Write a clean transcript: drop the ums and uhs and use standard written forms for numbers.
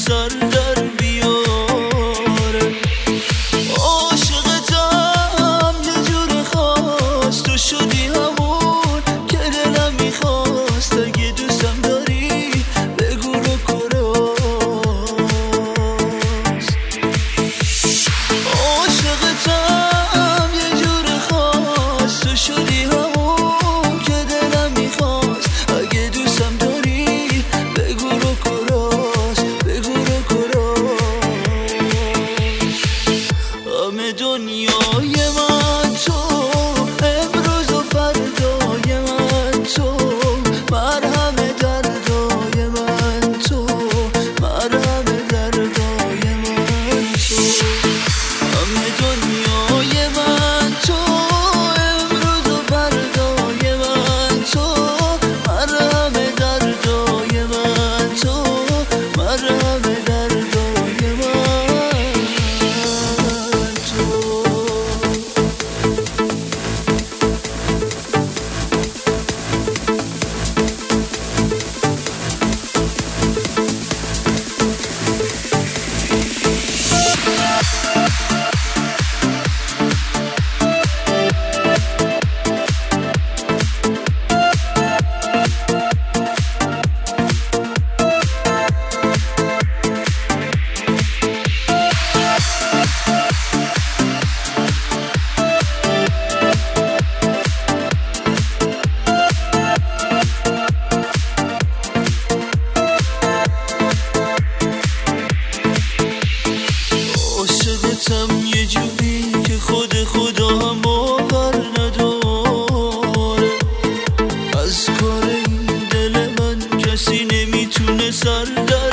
سر در بیاره. عاشقتم یه جور خاص، تو شدی همون که دلم میخواست. اگه دوستم داری بگو رو کراست. عاشقتم یه جور خاص، تو شدی همون که دلم میخواست. اگه دوستم داری بگو رو کراست، بگو رو کراست. همه دنیای من تو، امروز و فردای من تو، مرهم دردای من تو، مرهم دردای من تو. همه دنیای من تو، امروز و فردای من تو، مرهم دردای من تو، مرهم دردای من تو. عاشقتم یه جوری که خود خدا هم باور نداره. از کار این دل من کسی نمیتونه سر در